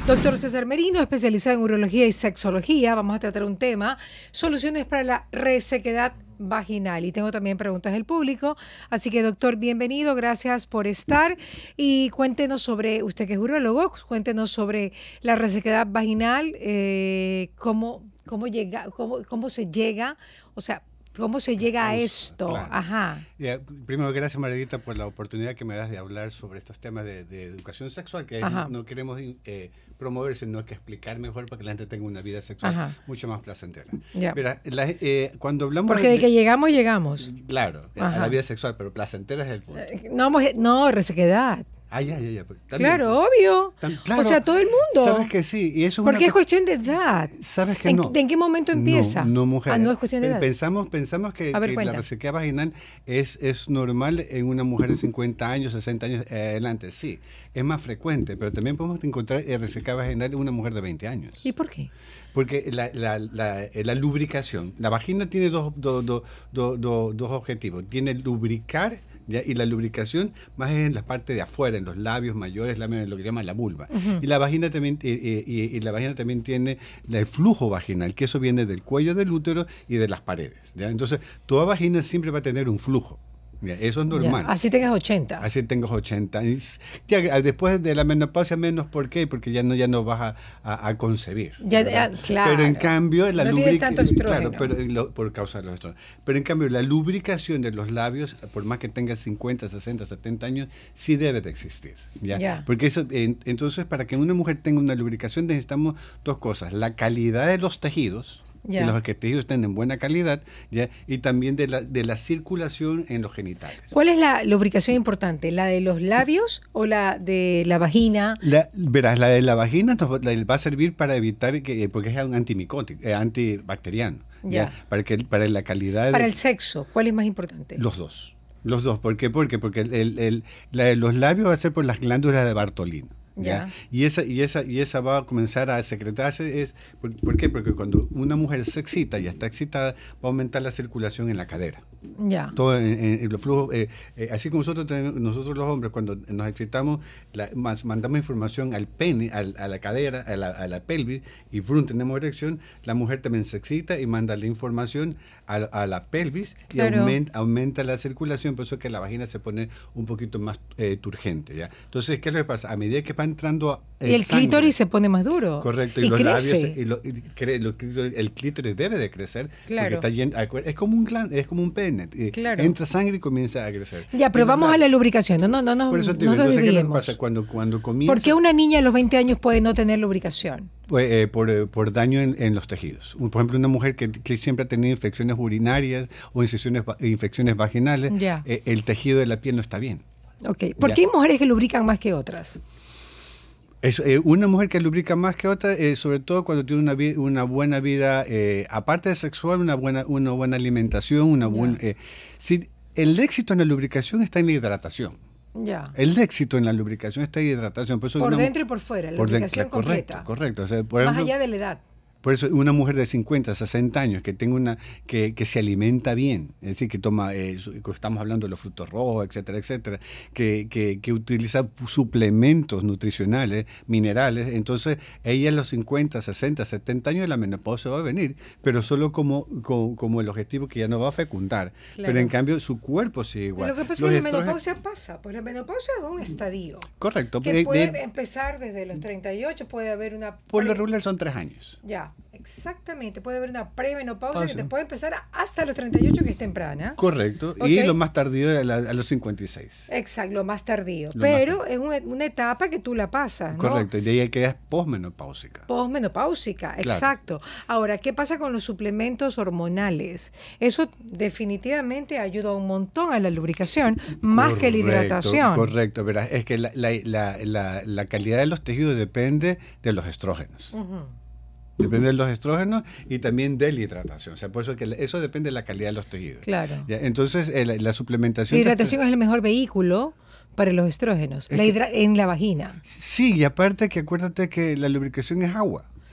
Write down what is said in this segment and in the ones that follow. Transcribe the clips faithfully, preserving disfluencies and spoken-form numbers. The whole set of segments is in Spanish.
Doctor César Merino, especializado en urología y sexología. Vamos a tratar un tema, soluciones para la resequedad vaginal. Y tengo también preguntas del público. Así que, doctor, bienvenido. Gracias por estar. Y cuéntenos sobre, usted que es urólogo, cuéntenos sobre la resequedad vaginal, eh, cómo, cómo, llega, cómo, cómo se llega, o sea, ¿cómo se llega a esto? Claro. Ajá. Yeah, primero, gracias, Margarita, por la oportunidad que me das de hablar sobre estos temas de, de educación sexual, que Ajá. no queremos eh, promover, sino que explicar mejor para que la gente tenga una vida sexual Ajá. mucho más placentera. Yeah. Mira, la, eh, cuando hablamos Porque de, de que llegamos, llegamos. Claro, Ajá. a la vida sexual, pero placentera es el punto. No, no, resequedad. Ah, ya, ya, ya. También, claro, pues, obvio. Tan, claro, o sea, todo el mundo. Sabes que sí. Y eso es Porque una... es cuestión de edad. Sabes que ¿En, no. ¿De en qué momento empieza? No, no, mujer. Ah, no es cuestión de edad. Pensamos, pensamos que, ver, que la resequedad vaginal es, es normal en una mujer de cincuenta años, sesenta años adelante. Sí, es más frecuente, pero también podemos encontrar resequedad vaginal en una mujer de veinte años. ¿Y por qué? Porque la, la, la, la lubricación, la vagina tiene dos, dos, dos, dos, dos, dos objetivos. Tiene lubricar, ¿ya? Y la lubricación más es en la parte de afuera, en los labios mayores, lo que se llama la vulva. Uh-huh. Y la vagina también eh, eh, y, y la vagina también tiene el flujo vaginal, que eso viene del cuello del útero y de las paredes, ¿ya? Entonces, toda vagina siempre va a tener un flujo. Ya, eso es normal. Ya, así tengas ochenta. Así tengas ochenta. Y ya, después de la menopausia menos, ¿por qué? Porque ya no, ya no vas a, a, a concebir. Ya, ya, claro. Pero en cambio, la no lubricación. Claro, pero lo, por causa de los estrógenos. Pero en cambio, la lubricación de los labios, por más que tengas cincuenta, sesenta, setenta años, sí debe de existir. ¿Ya? Ya. Porque eso, en, entonces, para que una mujer tenga una lubricación, necesitamos dos cosas: la calidad de los tejidos. Ya. Que los tejidos estén en buena calidad, ¿ya? Y también de la, de la circulación en los genitales. ¿Cuál es la lubricación importante? ¿La de los labios o la de la vagina? La, verás, la de la vagina nos la, va a servir para evitar que, porque es un antimicótico, eh, antibacteriano, ya. ¿ya? Para que para la calidad. Para de, el sexo, ¿cuál es más importante? Los dos, los dos. ¿Por qué? Porque porque el, el, el, la de los labios va a ser por las glándulas de Bartolino. ¿Ya? Y esa y esa y esa va a comenzar a secretarse. Es ¿por, ¿por qué? Porque cuando una mujer se excita y está excitada, va a aumentar la circulación en la cadera. Ya. Todo en, en, en los flujos, eh, eh, así como nosotros tenemos, nosotros los hombres cuando nos excitamos, la, más, mandamos información al pene, al, a la cadera, a la, a la pelvis, y brum, tenemos erección. La mujer también se excita y manda la información a, a la pelvis, claro. Y aumenta, aumenta la circulación, por eso que la vagina se pone un poquito más eh, turgente, ¿ya? Entonces, ¿qué es lo que pasa? A medida que va entrando el, y el sangre, clítoris se pone más duro. Correcto, y, y los crece. labios, y lo, y cre, lo, el clítoris debe de crecer, claro. Porque está lleno, es como un clan, es como un pene. Claro. Entra sangre y comienza a crecer. Ya, pero vamos a la lubricación. No, no, no, no, Por eso te no digo, nos entonces, ¿qué desviemos. pasa? Cuando, cuando comienza... ¿Por qué una niña a los veinte años puede no tener lubricación? Pues, eh, por, eh, por daño en, en los tejidos. Por ejemplo, una mujer que, que siempre ha tenido infecciones urinarias o infecciones, infecciones vaginales, eh, el tejido de la piel no está bien. Okay. ¿Por ya. qué hay mujeres que lubrican más que otras? Es, eh, una mujer que lubrica más que otra, eh, sobre todo cuando tiene una, vi una buena vida, eh, aparte de sexual, una buena, una buena alimentación, una buena... Eh, si, el éxito en la lubricación está en la hidratación. Ya. El éxito en la lubricación está en la hidratación. Por, eso por una, dentro y por fuera, la por lubricación dentro, completa. Correcto, correcto. O sea, por más ejemplo, allá de la edad. Por eso una mujer de cincuenta, sesenta años que tenga una que, que se alimenta bien, es decir, que toma, eh, estamos hablando de los frutos rojos, etcétera, etcétera, que, que, que utiliza suplementos nutricionales, minerales, entonces ella a los cincuenta, sesenta, setenta años la menopausia va a venir, pero solo como, como, como el objetivo que ya no va a fecundar. Claro. Pero en cambio su cuerpo sigue igual. Pero lo que pasa es que la menopausia pasa, pues la menopausia es un estadio. Correcto. Que de, puede de, empezar desde los treinta y ocho, puede haber una... Por lo regular son tres años. Ya. Exactamente, puede haber una premenopausia Pausa. que te puede empezar hasta los treinta y ocho, que es temprana. Correcto, okay. Y lo más tardío a, la, a los cincuenta y seis. Exacto, lo más tardío. Lo Pero más... es una, una etapa que tú la pasas, ¿no? Correcto, y de ahí quedas posmenopáusica. Posmenopáusica, claro. Exacto. Ahora, ¿qué pasa con los suplementos hormonales? Eso definitivamente ayuda un montón a la lubricación, más correcto, que la hidratación. Correcto, verás, es que la, la, la, la, la calidad de los tejidos depende de los estrógenos. Uh-huh. Depende de los estrógenos y también de la hidratación. O sea, por eso que eso depende de la calidad de los tejidos. Claro. ¿Ya? Entonces, eh, la, la suplementación... La hidratación es el mejor vehículo para los estrógenos, la hidra en la vagina. Sí, y aparte que acuérdate que la lubricación es agua.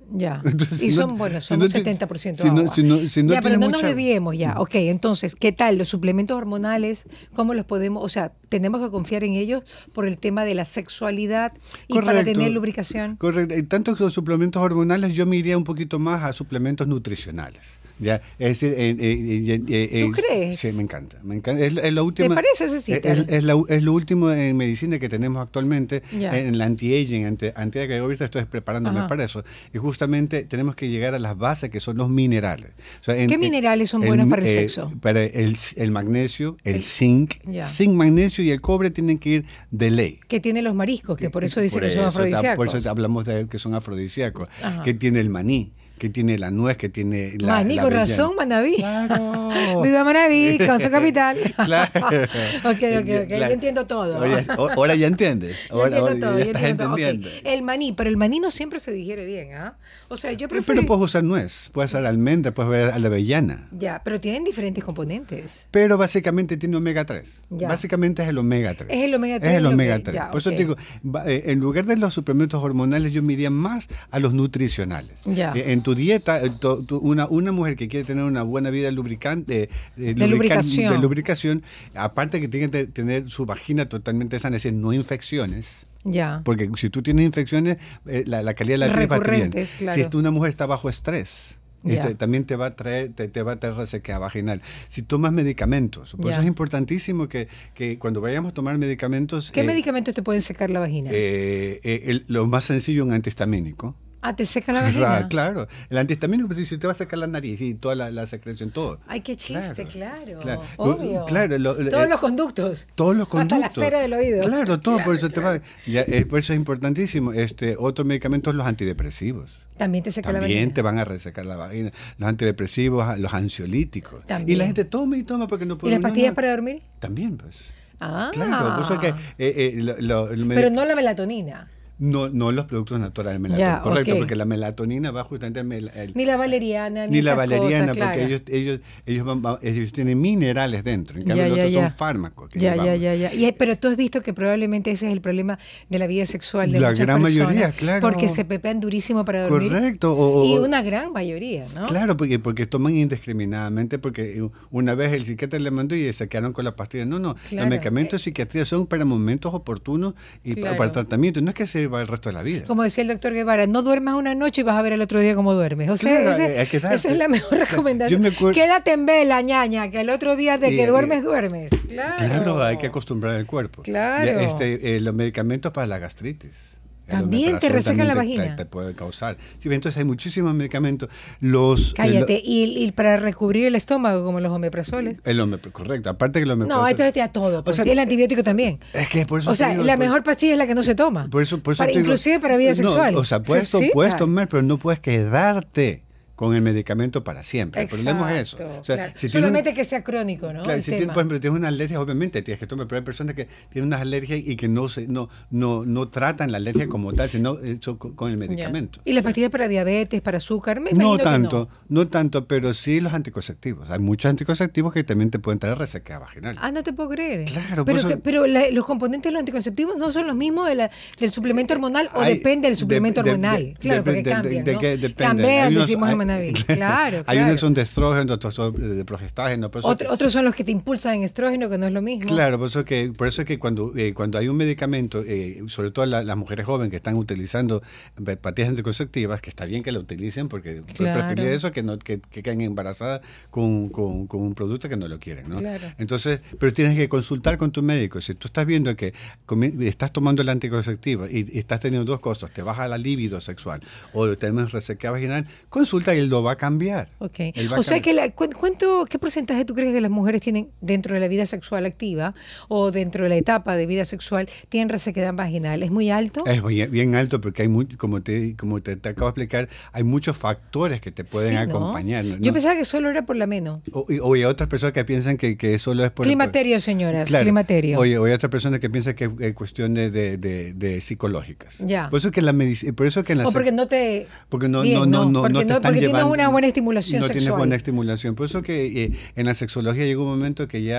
Ya. Entonces, y si son, no- bueno, si son no un te- setenta por ciento si no- agua. si no- si no ya, pero tienes no nos mucha- desviemos ya. Ok, entonces, ¿qué tal? Los suplementos hormonales, ¿cómo los podemos, o sea, tenemos que confiar en ellos por el tema de la sexualidad y para Correcto. tener lubricación? Correcto. Y tanto que los suplementos hormonales, yo me iría un poquito más a suplementos nutricionales. ¿Ya? Es decir, eh, eh, eh, eh, ¿Tú crees? Sí, me encanta. Me encanta. Es, es la última, ¿Te parece, Cecita? Es, es, la- es lo último en medicina que tenemos actualmente, Ya. en la anti-aging, anti, anti ahorita estoy preparándome Ajá. para eso. Y justamente tenemos que llegar a las bases que son los minerales. O sea, en- ¿Qué en- minerales son buenos para el eh, sexo? Para el, el magnesio, el, El- zinc, Ya. zinc, magnesio y el cobre tienen que ir de ley. Que tienen los mariscos, que por eso dicen Por que son eso, afrodisíacos. Por eso hablamos de que son afrodisíacos. Ajá. Que tiene el maní, que tiene la nuez, que tiene la Maní, la con avellana. razón, Manaví. Claro. Viva Manaví, con su capital. Claro. ok, ok, ok. Claro. Yo entiendo todo. Oye, o- ahora ya entiendes. Yo Ahora, entiendo ahora todo, ya yo estás entiendo todo. Ok, entendiendo. el maní, pero el maní no siempre se digiere bien, ¿ah? O sea, yo Pero prefiero... puedes usar nuez, puedes usar almendra, puedes usar la avellana. Ya, pero tienen diferentes componentes. Pero básicamente tiene omega tres. Ya. Básicamente es el omega tres. Es el omega tres Es el lo que- omega tres. ya, Por eso ok. te digo, va- eh, en lugar de los suplementos hormonales, yo me iría más a los nutricionales. Ya. Eh, En tu dieta, eh, to- tu- una, una mujer que quiere tener una buena vida lubricante, eh, De lubrican- lubricación. de lubricación, aparte que tiene que tener su vagina totalmente sana, es decir, no infecciones. Ya. Porque si tú tienes infecciones, eh, la, la calidad de la piel va a estar bien. Recurrentes, claro. Si tú- una mujer está bajo estrés, Ya. este, también te va a traer, te, te va a traer resequedad vaginal. Si tomas medicamentos, por Ya. eso es importantísimo que, que cuando vayamos a tomar medicamentos, ¿Qué eh, medicamentos te pueden secar la vagina? eh, eh, el- lo más sencillo, un antihistamínico. ah, ¿te seca la Ra- vagina? Claro, el antihistamínico, pues, si te va a sacar la nariz y toda la, la secreción, todo. Ay, qué chiste, claro. claro. Obvio. Claro, lo- lo- Todos eh, los conductos. Todos los Hasta conductos. la cera del oído. Claro, todo, por Claro, eso te va. Ya, eh, por eso es importantísimo. Este, otro medicamento es los antidepresivos. También te seca la También vagina. te van a resecar la vagina. Los antidepresivos, los ansiolíticos. También. Y la gente toma y toma porque no ¿Y puede. las no, pastillas no. para dormir? También, pues. Ah. Claro, por eso que. eh, eh, lo- lo- el Pero medic- no la melatonina. no, no los productos naturales de melatonina. Ya, Correcto, ok. porque la melatonina va justamente. mel- el- Ni la valeriana, ni, ni la esas valeriana, cosas, claro. porque ellos, ellos, ellos, van- van- ellos tienen minerales dentro. En Ya, cambio, los ya, otros ya. son fármacos. que Ya, ya, llevamos. ya, ya. Y, eh, pero tú has visto que probablemente ese es el problema de la vida sexual de La muchas gran personas. mayoría, claro. Porque se pepean durísimo para dormir. Correcto. o- o- Y una gran mayoría, ¿no? Claro, porque, porque toman indiscriminadamente, porque una vez el psiquiatra le mandó y se quedaron con la pastilla. No, no, Claro. los medicamentos de psiquiatría son para momentos oportunos y pa- Claro. para tratamiento, no es que sirva el resto de la vida. Como decía el doctor Guevara, no duermas una noche y vas a ver el otro día cómo duermes. O sea, Claro, ese- hay que darte. esa es la mejor recomendación. Yo me acuerdo- Quédate en vela, ñaña, que el otro día de Y- que y- duermes, duermes. Claro. Claro, hay que acostumbrar el cuerpo. Claro. Ya, este, eh, los medicamentos para la gastritis. El También te omeprazol resecan la también te- vagina. Te, te puede causar. Sí, entonces hay muchísimos medicamentos. Los, Cállate. eh, y, y para recubrir el estómago, como los omeprazoles. lo- el omep- correcto. Aparte que el omeprazol. No, esto es a todo. Pues, O sea, y el antibiótico también. Es que por eso O te sea, digo, la por- mejor pastilla es la que no se toma. Por eso, por eso Para- te digo- inclusive para vida no, sexual. o sea, puedes, to- Se puedes seca. tomar, pero no puedes quedarte con el medicamento para siempre. El problema es eso. Exacto, O sea, claro. si tienes Solamente un- que sea crónico, ¿no? Claro, El si tienes, tema. por ejemplo, tienes una alergia, obviamente tienes que tomar, pero hay personas que tienen unas alergias y que no se, no, no, no tratan la alergia como tal, sino hecho con, con el medicamento. Ya. ¿Y las pastillas para diabetes, para azúcar? Me No imagino que tanto, no. tanto, pero sí los anticonceptivos. Hay muchos anticonceptivos que también te pueden traer resequedad vaginal. Ah, no te puedo creer. Claro, por pero eso- que- pero la- los componentes de los anticonceptivos no son los mismos de la- del suplemento hormonal o Hay- depende del suplemento de- de- hormonal. de- claro, de- porque de- de- cambian, de ¿no? que depende. Cambian, Hay unos- decimos en hay- Manaví. Claro, Hay claro. unos que son de estrógeno, otros son de progestágeno. por eso Otro- que- otros son los que te impulsan en estrógeno, que no es lo mismo. Claro, por eso que, por eso es que cuando, eh, cuando hay un medicamento, eh, sobre todo la- las mujeres jóvenes que están utilizando eh, pastillas anticonceptivas, que está bien que la utilicen porque Claro. preferiría eso que no que, que queden embarazadas con, con- con un producto que no lo quieren, ¿no? Claro. Entonces, pero tienes que consultar con tu médico. Si tú estás viendo que comi- estás tomando el anticonceptivo y, y estás teniendo dos cosas, te baja la libido sexual o tienes resequedad vaginal, consulta y él lo va a cambiar. Ok. Él va a O sea cambiar. que, la, cu- ¿cuánto, ¿qué porcentaje tú crees de las mujeres tienen dentro de la vida sexual activa o dentro de la etapa de vida sexual tienen resequedad vaginal? ¿Es muy alto? Es bien, bien alto porque hay muy, como te como te, te acabo de explicar, hay muchos factores que te pueden Sí, ¿no? acompañar. ¿no? Yo pensaba que solo era por la meno. O, y- o hay otras personas que piensan que, que solo es por... Climaterio, por- señoras, Claro. climaterio. Oye, o hay otras personas que piensan que es cuestión de, de, de- de psicológicas. Ya. Por eso que la medicina, por eso que en la O sex- porque no te... porque no, Bien, no, no, no, porque no te no- están porque tienes llevando- una buena estimulación no sexual. tienes buena estimulación. Por eso que eh, en la sexología llegó un momento que ya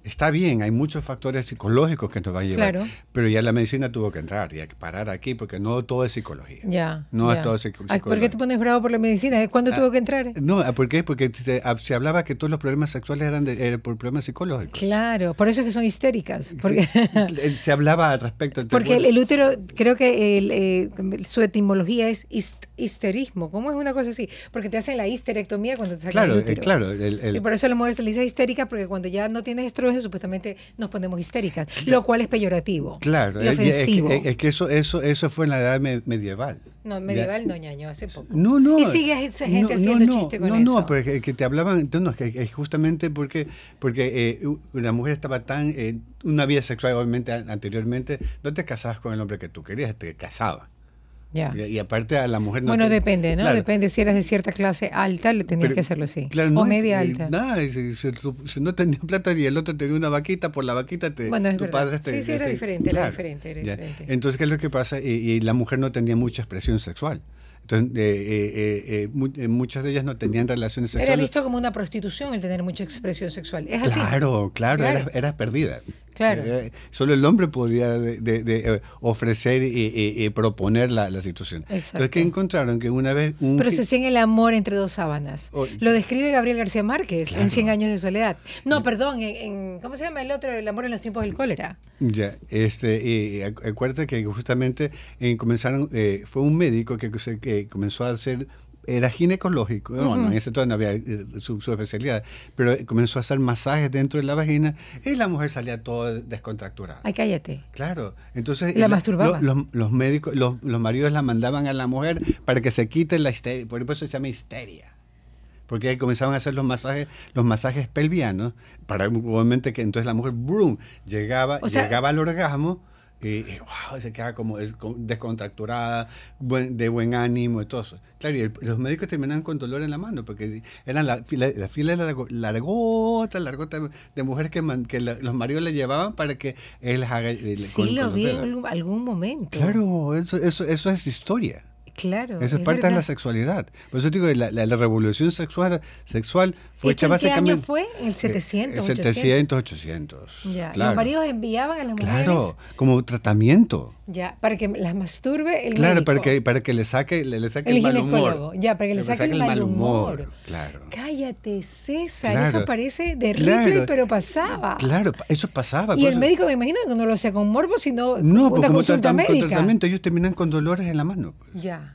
está bien, hay muchos factores psicológicos que nos va a llevar, claro. pero ya la medicina tuvo que entrar y hay que parar aquí porque no todo es psicología. Ya, no ya. es todo psicología. ¿Por qué te pones bravo por la medicina? ¿Cuándo ah, tuvo que entrar? No, ¿por qué? Porque se, se hablaba que todos los problemas sexuales eran, de, eran por problemas psicológicos. Claro, por eso es que son histéricas. Porque se hablaba al respecto. Porque el, el útero, creo que el, eh, su etimología es hist, histerismo. ¿Cómo es una cosa así? Porque te hacen la histerectomía cuando te sacan claro, el útero. Eh, claro, el, el, y por eso a la mujer se le dice histérica, porque cuando ya no tienes estrógeno, supuestamente nos ponemos histéricas, lo cual es peyorativo. Claro, y ofensivo. Es, es, es que eso, eso, eso fue en la edad me, medieval. No, medieval ya. no, ñaño, hace poco. No, no. Y sigue esa gente no, haciendo no, chiste con no, eso. No, no, porque que te hablaban, no, que, que justamente porque, porque eh, la mujer estaba tan, eh, una vida sexual obviamente anteriormente, no te casabas con el hombre que tú querías, te casabas. Ya. Y, y aparte a la mujer no bueno, te, depende, ¿no? Claro. Depende si eras de cierta clase alta, le tenías Pero, que hacerlo así. Claro, o no, media eh, alta. Nada, si, si, si no tenía plata y el otro tenía una vaquita, por la vaquita te, bueno, es tu verdad. padre te Sí, sí, era ese, diferente, claro, era diferente, era diferente. Entonces, ¿qué es lo que pasa? Y, y la mujer no tenía mucha expresión sexual. Entonces, eh, eh, eh, mu eh, muchas de ellas no tenían relaciones sexuales. Era visto como una prostitución el tener mucha expresión sexual. ¿Es así? Claro, claro, claro. Eras, eras perdida. Claro. Eh, solo el hombre podía de, de, de, eh, ofrecer y, y, y proponer la, la situación. Exacto. Entonces, ¿qué encontraron? Que una vez... Un Pero se hacían el amor entre dos sábanas. Oh, Lo describe Gabriel García Márquez claro. en Cien años de soledad. No, perdón, en, en, ¿cómo se llama el otro? El amor en los tiempos del cólera. Ya, este, y acuérdate que justamente eh, comenzaron, eh, fue un médico que, que comenzó a hacer... Era ginecológico, uh-huh. no, en ese todo no había eh, su, su especialidad, pero comenzó a hacer masajes dentro de la vagina y la mujer salía toda descontracturada. Ay, cállate. Claro, entonces la, la masturbaba. Lo, los, los médicos, los, los maridos la mandaban a la mujer para que se quite la histeria, por eso se llama histeria. Porque comenzaban a hacer los masajes, los masajes pelvianos, para obviamente que entonces la mujer brum, llegaba, o sea, llegaba al orgasmo. Y, y wow, se quedaba como descontracturada, buen, de buen ánimo y todo eso. Claro, y el, los médicos terminaban con dolor en la mano, porque eran la fila, la fila largo, largota, largota de mujeres que, man, que la, los maridos le llevaban para que él les haga... Sí, con, lo con vi en algún, algún momento. Claro, eso, eso, eso es historia. Claro. Eso es, es parte verdad. de la sexualidad. Por eso digo que la, la, la revolución sexual, sexual fue hecha básicamente... ¿En qué año fue? ¿En el setecientos? En setecientos, ochocientos. Ya. Claro. Los maridos enviaban a las mujeres... Claro, como tratamiento. Ya, para que las masturbe el Claro, médico. para que, para que le saque, le, le saque el, el mal ginecólogo. humor. Ya, para que le saque, saque el, el mal humor. humor. Claro. Cállate, César. Claro. Eso parece de claro. Ripley, pero pasaba. Claro, eso pasaba. Y el médico, me imagino que no lo hacía con morbo, sino no, una como consulta médica. Con tratamiento, ellos terminan con dolores en la mano. Ya.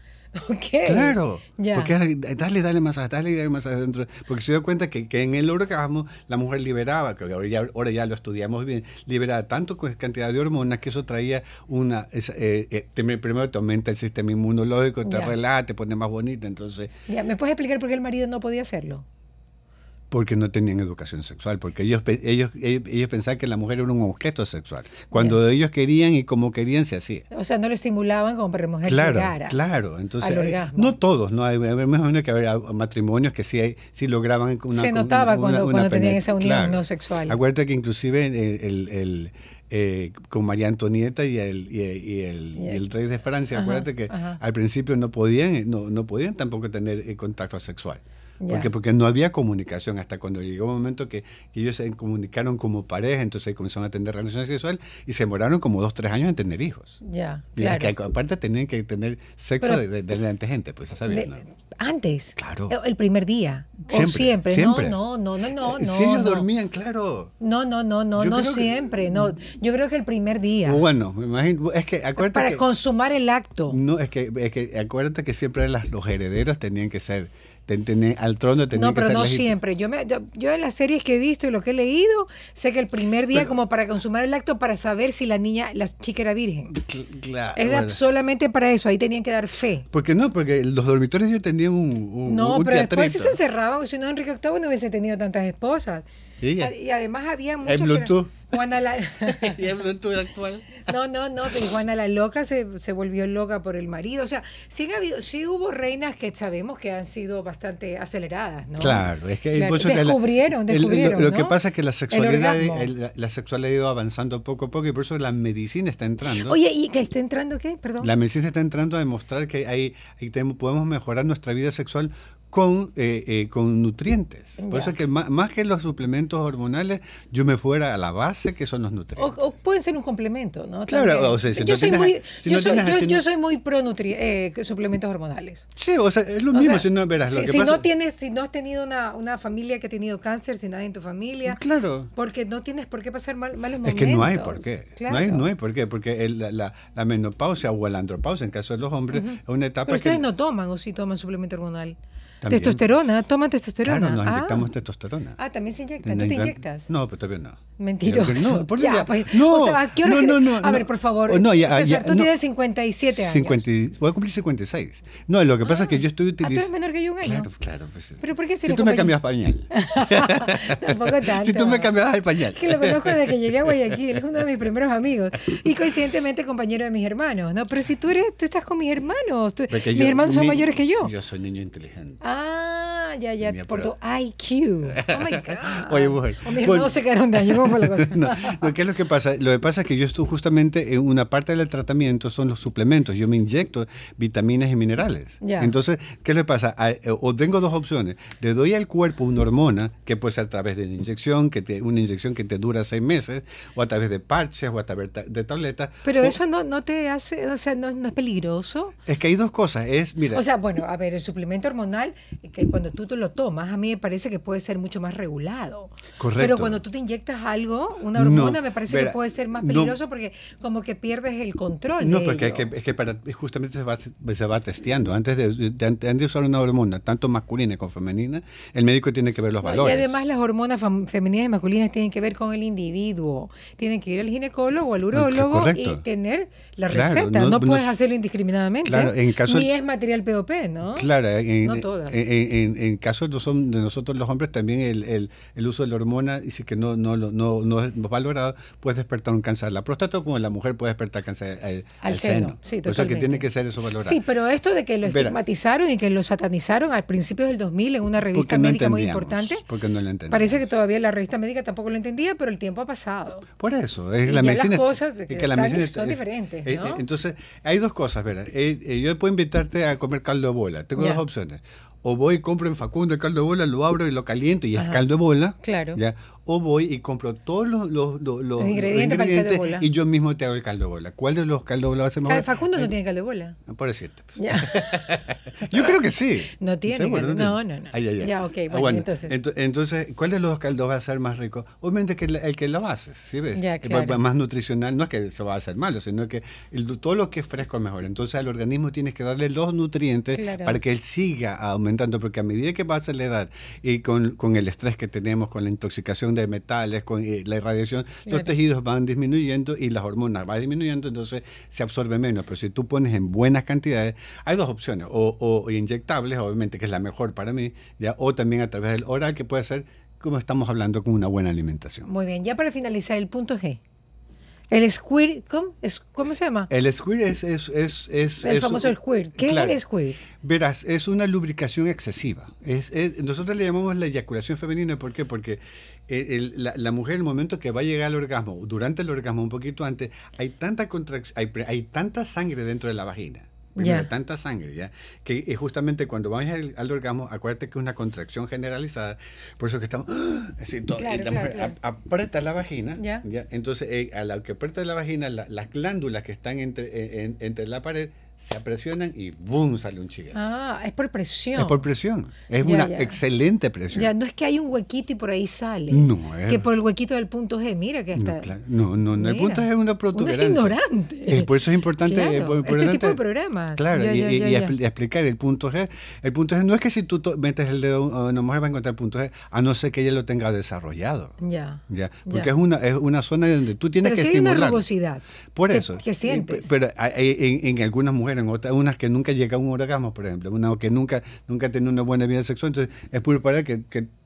Okay. Claro, ya. porque dale, dale masaje, dale, dale masaje dentro, porque se dio cuenta que, que en el orgasmo la mujer liberaba, que ahora ya, ahora ya lo estudiamos bien, liberaba tanto cantidad de hormonas que eso traía una, esa, eh, eh, te, primero te aumenta el sistema inmunológico, te ya. relaja, te pone más bonita, entonces... Ya, ¿me puedes explicar por qué el marido no podía hacerlo? Porque no tenían educación sexual, porque ellos, ellos, ellos, ellos pensaban que la mujer era un objeto sexual. Cuando yeah. ellos querían y como querían, se hacía. O sea, no lo estimulaban como para que la mujer claro, llegara Claro, entonces, al orgasmo. No todos, no hay, me imagino que había matrimonios que sí, hay, sí lograban una... Se notaba una, cuando, una cuando tenían esa unión claro. no sexual. Acuérdate que inclusive el... el, el Eh, con María Antonieta y el, y, y el, yeah. y el rey de Francia, ajá, acuérdate que ajá. al principio no podían, no, no podían tampoco tener eh, contacto sexual. Yeah. Porque, porque no había comunicación hasta cuando llegó un momento que, que ellos se comunicaron como pareja, entonces comenzaron a tener relaciones sexuales y se demoraron como dos, tres años en tener hijos. Ya, yeah, claro. Que aparte tenían que tener sexo Pero, de, de, de gente, pues sabía, ¿no? Antes, claro. el primer día, siempre, o siempre, siempre. No, no, no, no, no. Si ellos no. dormían, claro. No, no, no, no, Yo no siempre, que, no. Yo creo que el primer día. Bueno, me imagino, es que acuérdate para que, consumar el acto. No, es que, es que acuérdate que siempre las, los herederos tenían que ser Tener, al trono tenía no, pero que ser no legítimo. siempre. Yo, me, yo, yo en las series que he visto y lo que he leído, sé que el primer día, pero, como para consumar el acto, para saber si la niña, la chica era virgen. Claro. Es bueno. solamente para eso, ahí tenían que dar fe. ¿Por qué no? Porque los dormitorios ya tenían un, un No, un pero teatrito. después se encerraban, si no Enrique octavo no hubiese tenido tantas esposas. Sí, y además había muchas... El Bluetooth. Juana la... y el Bluetooth actual. No, no, no, pero Juana la loca se, se volvió loca por el marido. O sea, sí, ha habido, sí hubo reinas que sabemos que han sido bastante aceleradas, ¿no? Claro, es que... Claro. Descubrieron, la, descubrieron, el, lo, lo ¿no? que pasa es que la sexualidad, el, la, la sexualidad ha ido avanzando poco a poco y por eso la medicina está entrando. Oye, ¿y que está entrando qué? Perdón. La medicina está entrando a demostrar que hay, hay tenemos, podemos mejorar nuestra vida sexual con, eh, eh, con nutrientes. Por Ya. eso que más, más que los suplementos hormonales, yo me fuera a la base que son los nutrientes. O, o pueden ser un complemento, ¿no? Claro, También. o sea, si yo, no soy tienes- muy, si yo, no soy, tienes- yo, si no- yo soy muy pro nutri eh, suplementos hormonales. Sí, o sea, es lo O mismo, sea, si no verás. si, lo que si pasa- no tienes, si no has tenido una, una familia que ha tenido cáncer, si nadie en tu familia, Claro. porque no tienes por qué pasar mal- malos Es momentos. que no hay por qué. Claro. No, hay, no hay por qué, porque el- la, la, la menopausia o la andropausia, en caso de los hombres, es una etapa Pero ustedes que... no toman o sí toman suplemento hormonal. También. Testosterona, toman testosterona. Claro, nos Ah. inyectamos testosterona. Ah, también se inyectan. ¿Tú te Inyectan- inyectas? No, pero todavía no. Mentiroso. No, por Ya, día- pues, no, o sea, ¿a qué hora no, que- no, no, A no. ver, por favor. Oh, no, ya, César, ya, tú no. tienes cincuenta y siete años. cincuenta y- voy a cumplir cincuenta y seis. No, lo que pasa es que yo estoy Ah, tú utilizando... eres menor que yo un año. Claro, claro. Pues, ¿Pero por qué si si eres tú me compañero? cambias pañal. Tampoco tanto. Si tú me cambiabas el pañal. Que lo conozco desde que llegué a Guayaquil, es uno de mis primeros amigos. Y coincidentemente compañero de mis hermanos, ¿no? Pero si tú eres, tú estás con mis hermanos. tú- Porque mis yo- hermanos son mi- mayores que yo. Yo soy niño inteligente. Ah, ya, ya, Mira, por pero- tu I Q. Oh my God. Oye, mujer. O mis Bueno. hermanos se quedaron de año, ¿cómo fue la cosa? No, no, ¿qué es lo que pasa? Lo que pasa es que yo estoy justamente en una parte del tratamiento son los suplementos. Yo me inyecto vitaminas y minerales. Ya. Entonces, ¿qué es lo que pasa? A- O tengo dos opciones. Le doy al cuerpo una hormona que puede ser a través de una inyección, que te, una inyección que te dura seis meses, o a través de parches, o a través ta- de tabletas. Pero o- eso no, no te hace, o sea, no, no es peligroso. Es que hay dos cosas. Es, mira, O sea, bueno, a ver, el suplemento hormonal, que cuando tú te lo tomas, a mí me parece que puede ser mucho más regulado. Correcto. Pero cuando tú te inyectas algo, una hormona, No, me parece verá, que puede ser más no. peligroso porque como que pierdes el control. No, de porque es ello. que, es que para, justamente se va, se va testeando. Antes de, de- antes de usar una hormona, tanto masculina como femenina, el médico tiene que ver los No, valores. y además las hormonas fam- femeninas y masculinas tienen que ver con el individuo. Tienen que ir al ginecólogo o al urólogo correcto. y tener la Claro, receta. no- No, no- puedes hacerlo indiscriminadamente. Claro, en caso- Ni es material P O P, ¿no? Claro, en, No en- todas. En, en, en caso de, son- de nosotros los hombres, también el, el, el uso de la hormona, y si que no, no, no, no, no es valorado, puede despertar un cáncer de la próstata, como la mujer puede despertar cáncer al, Al al seno, seno. sí, O sea que totalmente. tiene que ser eso valorado. Sí, pero esto de que lo Verás. estigmatizaron y que lo satanizaron al principio del dos mil en una revista Porque no médica muy entendíamos, importante, Porque no lo entendíamos. parece que todavía la revista médica tampoco lo entendía, pero el tiempo ha pasado. Por eso, es Y la ya las medicina. cosas de que es la están- medicina son diferentes, eh, ¿no? eh, entonces, hay dos cosas, ¿verdad? Eh, eh, yo puedo invitarte a comer caldo de bola. Tengo Ya. dos opciones. O voy y compro en Facundo el caldo de bola, lo abro y lo caliento y Ajá. es caldo de bola. Claro. ¿ya? O voy y compro todos los, los, los, los- ingredientes para el caldo de bola. y yo mismo te hago el caldo de bola. ¿Cuál de los caldos de bola va a ser mejor? Claro, Facundo no Eh, tiene caldo de bola. Por decirte. pues. Ya. Yo creo que sí. No tiene Seguro, caldo- tiene. no, no, no. Ah, ya, ya. Ya, ok, Ah, bueno, entonces. ento- entonces, ¿cuál de los caldos va a ser más rico? Obviamente que el, el que lo haces, ¿sí ves? Ya, Que va- claro. va más nutricional, no es que se va a hacer malo, sino que el- todo lo que es fresco es mejor. Entonces al organismo tienes que darle los nutrientes Claro. para que él siga aumentando, porque a medida que pasa la edad y con, con el estrés que tenemos, con la intoxicación de metales, con eh, la irradiación, Claro. los tejidos van disminuyendo y las hormonas van disminuyendo, entonces se absorbe menos. Pero si tú pones en buenas cantidades, hay dos opciones, o, o inyectables, obviamente que es la mejor para mí, ¿ya? O también a través del oral, que puede ser, como estamos hablando, con una buena alimentación. Muy bien, ya para finalizar, el punto G. El squirt, ¿cómo, es, ¿cómo se llama? El squirt es... es, es, es El es- famoso squirt. ¿Qué claro. es el squirt? Verás, es una lubricación excesiva. Es, es- nosotros le llamamos la eyaculación femenina. ¿Por qué? Porque el- el- la, la mujer, en el momento que va a llegar al orgasmo, durante el orgasmo, un poquito antes, hay tanta contracción, hay, pre- hay tanta sangre dentro de la vagina. Primero, Ya. tanta sangre, ¿ya? Que eh, justamente cuando vamos al, al orgasmo, acuérdate que es una contracción generalizada, por eso que estamos así, todo, Claro, y la claro, mujer claro. ap- aprieta la vagina, Ya. ¿ya? Entonces, eh, a la que aprieta la vagina, la- las glándulas que están entre, eh, en- entre la pared se apresionan y ¡boom! Sale un chicle. Ah, es por presión. Es por presión. Es Ya, una ya. excelente presión. Ya, no es que hay un huequito y por ahí sale. No, es- Que por el huequito del punto G, mira que hasta... No, claro. no, no, no, el Mira, punto es una protuberancia. uno es ignorante. Eh, por eso es importante. Claro, eh, por- este importante- tipo de programas. Claro, Ya, y, ya, y- ya, y ya. expl- explicar el punto G. El punto G no es que si tú to- metes el dedo a una mujer va a encontrar el punto G, a no ser que ella lo tenga desarrollado. Ya. Ya, porque Ya. es una es una zona donde tú tienes Pero que si hay una estimular. rugosidad. Por que- eso. Que Eh, sientes. Pero hay- hay- en, en algunas mujeres, en otras, unas que nunca llega a un orgasmo, por ejemplo, una que nunca nunca ha tenido una buena vida sexual, entonces es muy probable que, que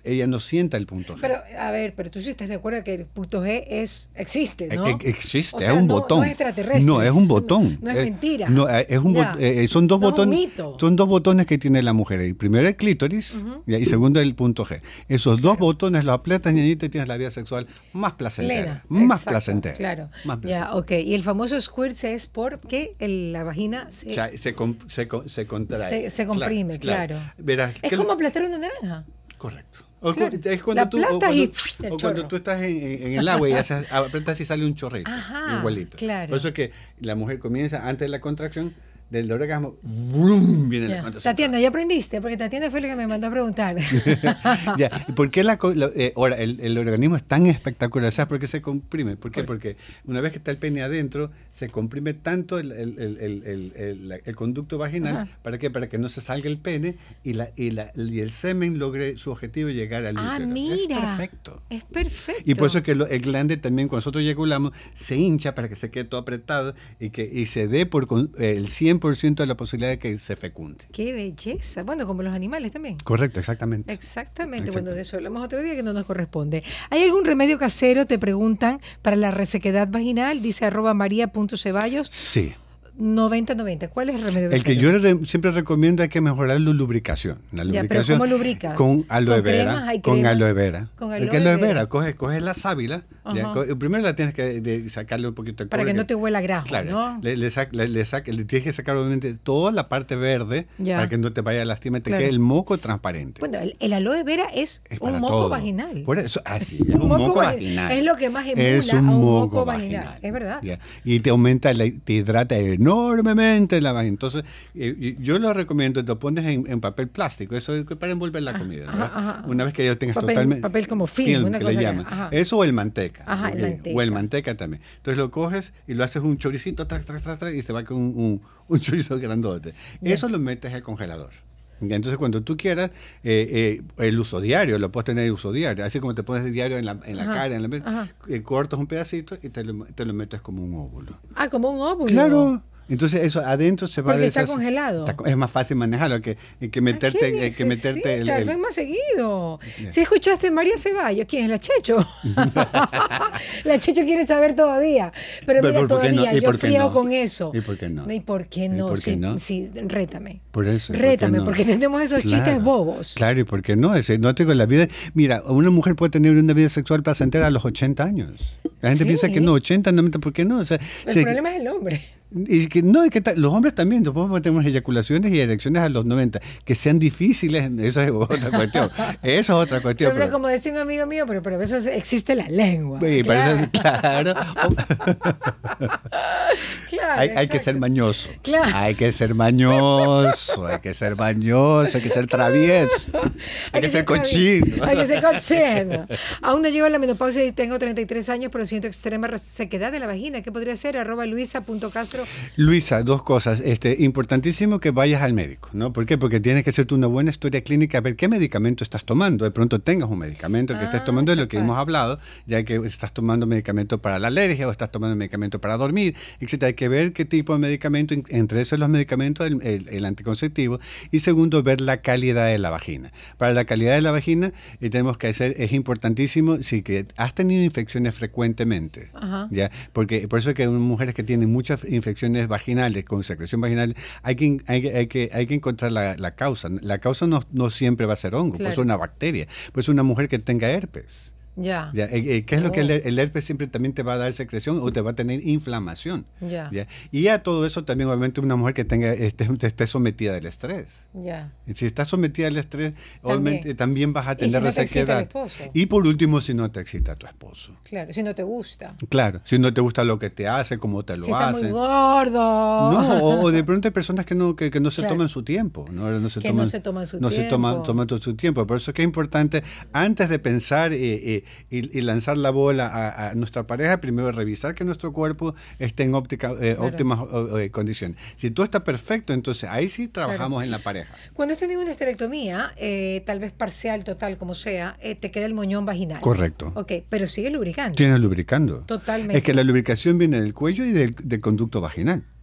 ella no sienta el punto G. Pero, a ver, pero tú sí estás de acuerdo que el punto G es, existe, ¿no? E- existe, O sea, es un no- botón. no es extraterrestre. No, es un botón. No, no es mentira. No, es un Ya. bot- eh, son dos No es un botones. mito. Son dos botones que tiene la mujer. El primero el clítoris, Ujú. ya, y segundo el punto G. Esos dos botones los aprietas y ahí te tienes la vida sexual más placentera. Plena. Más Exacto, placentera. Claro. Más placentera. Ya, ok. Y el famoso squirt es porque el- la vagina se, O sea, se, com- se, co- se contrae. se, se comprime, claro. Verás, Es que como lo- aplastar una naranja. Correcto. O Claro. cu- es cuando La tú, o aplastas cuando, y, pff, el o cuando chorro. tú estás en, en- en el agua y haces, apretas y sale un chorrito. Ajá, igualito. claro. Por eso es que la mujer comienza antes de la contracción, del orgasmo, ¡brum! Viene Ya. la contracción. Tatiana, ¿ya aprendiste? Porque Tatiana fue la que me mandó a preguntar. Ya, ¿y por qué la, co- la- eh, ahora, el, el organismo es tan espectacular? ¿Sabes por qué se comprime? ¿Por qué? ¿Por? Porque una vez que está el pene adentro, se comprime tanto el, el- el- el- el- el- la- el conducto vaginal. Ajá. ¿Para qué? Para que no se salga el pene y, la, y, la- y el semen logre su objetivo de llegar al Ah, útero. mira. Es perfecto. Es perfecto. Y por eso es que lo- el glande también, cuando nosotros eyaculamos, se hincha para que se quede todo apretado y que y se dé por con- el cien por ciento de la posibilidad de que se fecunde. Qué belleza. Bueno, como los animales también. Correcto, exactamente. Exactamente. Exacto. Bueno, de eso hablamos otro día que no nos corresponde. ¿Hay algún remedio casero, te preguntan, para la resequedad vaginal? Dice arroba maría.ceballos Sí. noventa noventa. ¿Cuál es el remedio El que casero? yo re- siempre recomiendo es que mejorar la lubricación. La Ya, pero lubricación ¿cómo lubricas? con aloe ¿Con vera. cremas? ¿Hay Con cremas? aloe vera. Con El aloe que aloe vera. vera, coges, coges la sábila. ya, Ajá. co- primero la tienes que de- sacarle un poquito de Para que no te huela a grajo, Claro, ¿no? le, le, sac- le, le sac- le tienes que sacar obviamente toda la parte verde Ya. para que no te vaya a lastimar, te Claro. quede el moco transparente. Bueno, el, el aloe vera es, Es un para moco todo. vaginal. Por eso, así, es un, moco, vagi- vaginal. Es lo que más emula Es a un un moco moco vaginal. vaginal. Es verdad. Ya. Y te aumenta, la- te hidrata enormemente la vagina. Entonces, eh, y- yo lo recomiendo, lo pones en, en papel plástico, eso es para envolver la comida. ajá, ¿verdad? ajá. Una vez que ya tengas Papel- totalmente. papel como film, una que cosa le que- llaman. ajá. Eso o el manteca. Ajá, el ok, manteca. O el manteca también. Entonces lo coges y lo haces un choricito, trac, trac, trac, trac, y se va con un, un, un chorizo grandote. Ya. Eso lo metes al congelador. Ya, entonces, cuando tú quieras, eh, eh, el uso diario, lo puedes tener de uso diario, así como te pones diario en la, en la Ajá, cara, en la ajá. eh, cortas un pedacito y te lo, te lo metes como un óvulo. Ah, como un óvulo. Claro. Entonces eso adentro se va Porque está deshacer- congelado. está co- es más fácil manejarlo que, que meterte, ¿Qué eh, que meterte el, necesitas? el- Ven más seguido. Ya. Si escuchaste María Ceballos, ¿quién es la Checho? La Checho quiere saber todavía. Pero Pero mira, ¿por qué no? todavía ¿Y yo por qué friego no? con eso. ¿Y por qué no? ¿Y por qué ¿Y no? por qué sí, no? sí, rétame. Por eso. ¿por qué Rétame, no? porque tenemos esos chistes Claro. bobos. Claro, ¿y por qué no? Ese, no tengo la vida. Mira, una mujer puede tener una vida sexual placentera a los ochenta años. La gente Sí. piensa que no, ochenta, noventa, ¿por qué no? O sea, El se- problema es el hombre. Y que no, y que ta- los hombres también, después tenemos eyaculaciones y erecciones a los noventa, que sean difíciles, eso es otra cuestión. Eso es otra cuestión. Pero, pero- como decía un amigo mío, pero, pero eso es- existe la lengua. Sí, pero claro. eso es- claro. Claro, hay, hay que exacto. ser mañoso. Claro. Hay que ser mañoso, hay que ser mañoso, hay que ser travieso, hay, que, ser travieso. cochino. Hay que ser cochino. Aún no llego a la menopausia y tengo treinta y tres años, pero siento extrema resequedad de la vagina. ¿Qué podría ser? Arroba luisa.castro. Luisa, dos cosas. Este, importantísimo que vayas al médico, ¿no? ¿Por qué? Porque tienes que hacerte una buena historia clínica, a ver qué medicamento estás tomando. De pronto tengas un medicamento que Ah, estés tomando, de lo que capaz. hemos hablado, ya que estás tomando medicamento para la alergia o estás tomando medicamento para dormir, etcétera. Hay que ver qué tipo de medicamento, en- entre esos los medicamentos, el, el- el anticonceptivo. Y segundo, ver la calidad de la vagina. Para la calidad de la vagina, eh, tenemos que hacer, es importantísimo, si que has tenido infecciones frecuentemente, Ajá. ¿ya? Porque por eso es que hay mujeres que tienen muchas infecciones vaginales, con secreción vaginal, hay que, hay que, hay que, hay que encontrar la, la causa. La causa no, no siempre va a ser hongo, puede Claro. ser una bacteria, puede ser una mujer que tenga herpes. Ya. Ya, eh, eh, ¿qué es lo que el, Oh. el herpes siempre también te va a dar secreción o te va a tener inflamación? Ya. ¿ya? Y a todo eso también obviamente una mujer que tenga esté, esté sometida al estrés. Ya. Si estás sometida al estrés, obviamente también vas a ¿Y tener si no te excita el resequedad. esposo? Y por último, si no te excita a tu esposo. Claro, si no te gusta. Claro, si no te gusta lo que te hace, cómo te lo Si está hace. muy gordo. No, o, o de pronto hay personas que no, que, que no se Claro. toman su tiempo. No, no se Que toman, no se toman su no se tiempo. toman, toman todo su tiempo. Por eso es que es importante, antes de pensar eh, eh, y, y lanzar la bola a, a nuestra pareja, primero revisar que nuestro cuerpo esté en óptica, eh, Claro. óptimas o- o- condiciones. Si todo está perfecto, entonces ahí sí trabajamos Claro. en la pareja. Cuando has tenido una esterectomía, eh, tal vez parcial, total, como sea, eh, te queda el moñón vaginal. Correcto. Ok, pero sigue lubricando. Tienes lubricando. Totalmente. Es que la lubricación viene del cuello y del, del conducto vaginal.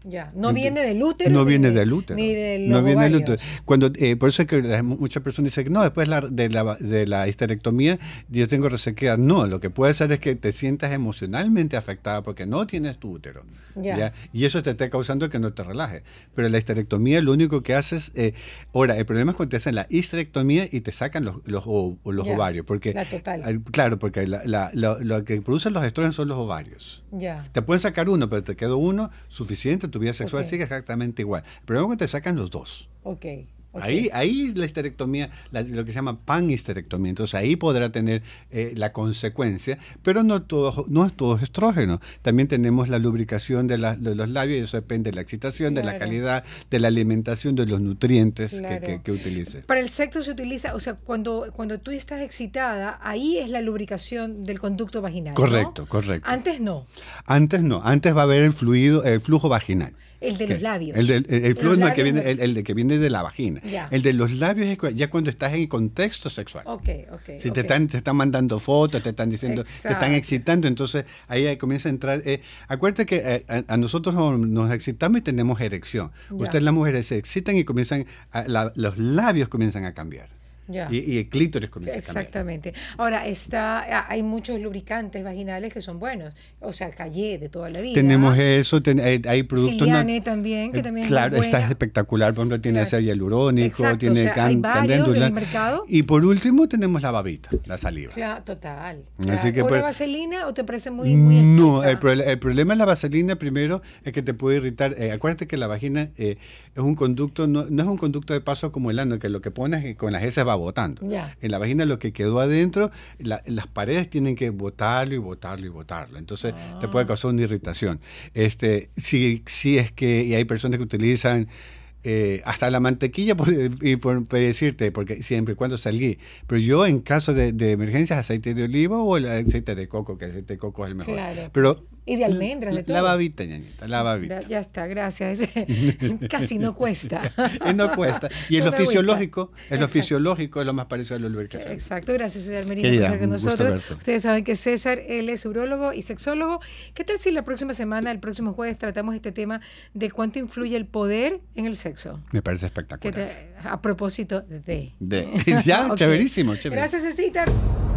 Ya, no viene del útero. No ni viene de- del útero. Ni de los no viene del ovarios. útero. Cuando, eh, por eso es que la- muchas personas dicen, no, después la- de, la, de la histerectomía yo tengo resequedad. No, lo que puede ser es que te sientas emocionalmente afectada porque no tienes tu útero. Ya. ¿ya? Y eso te está causando que no te relajes. Pero la histerectomía lo único que hace es... eh, ahora, el problema es cuando te hacen la histerectomía y te sacan los, los, o- los Ya, ovarios. Porque, la total. al- claro, porque la- la- la- lo que producen los estrógenos son los ovarios. Ya. Te pueden sacar uno, pero te quedó uno suficiente, tu vida sexual Ok. sigue exactamente igual. Pero luego te sacan los dos. Ok. ok. Ahí, ahí la histerectomía, la- lo que se llama panhisterectomía, entonces ahí podrá tener eh, la consecuencia, pero no todo, no es todo estrógeno. También tenemos la lubricación de, la- de los labios, y eso depende de la excitación, de la Claro. calidad, de la alimentación, de los nutrientes que- Claro. que, que utilice. Para el sexo se utiliza, o sea, cuando, cuando tú estás excitada, ahí es la lubricación del conducto vaginal. ¿no? Correcto, correcto. Antes no. Antes no, antes va a haber el fluido, el flujo vaginal. El de ¿Qué? los labios. El, del- el- el De flujo los no, el que labios viene, no. el, el de que viene de la vagina. Ya. El de los labios es cu- ya cuando estás en contexto sexual. Ok, ok. Si ok. te están, te están mandando fotos, te están diciendo, te Exacto. están excitando, entonces ahí, ahí comienza a entrar. Eh, acuérdate que eh, a, a nosotros nos, nos excitamos y tenemos erección. Ya. Ustedes las mujeres se excitan y comienzan, a- la- los labios comienzan a cambiar. Ya. Y, y el clítoris comienza a cambiar. Exactamente. Ahora, está, hay muchos lubricantes vaginales que son buenos. O sea, Calle de toda la vida. Tenemos eso, ten- hay, hay productos. no- Siliane también, que eh, también es claro, muy está buena. espectacular. Por ejemplo, tiene Claro. ácido hialurónico, Exacto, tiene o sea, can- hay varios caléndula. en el mercado. Y por último, tenemos la babita, la saliva. Claro, total. Así claro. que ¿O por- la vaselina o te parece muy, muy No, espesa? el, prole- el problema de la vaselina primero es que te puede irritar. Eh, acuérdate que la vagina eh, es un conducto, no, no es un conducto de paso como el ano, que lo que pones y con las heces va botando. Ya. En la vagina lo que quedó adentro, la- las paredes tienen que botarlo y botarlo y botarlo. Entonces te puede causar una irritación. Este, si, si es que y hay personas que utilizan eh, hasta la mantequilla, por, y por, por decirte, porque siempre y cuando salí. Pero yo en caso de, de emergencias, aceite de oliva o el aceite de coco, que el aceite de coco es el mejor. Claro. Pero Y de almendras, de todo. la babita, ñañita, la babita. Ya, ya está, gracias. Casi no cuesta. Y no cuesta. Y es Una lo agüita. fisiológico, es lo Exacto. fisiológico, es lo más parecido a la lubricación. Exacto, gracias César Merino Querida, por estar con un gusto nosotros. verte. Ustedes saben que César, él es urólogo y sexólogo. ¿Qué tal si la próxima semana, el próximo jueves, tratamos este tema de cuánto influye el poder en el sexo? Me parece Que espectacular. te- a propósito de... De, ya, Ok. chéverísimo, chévere. Gracias, Cecita.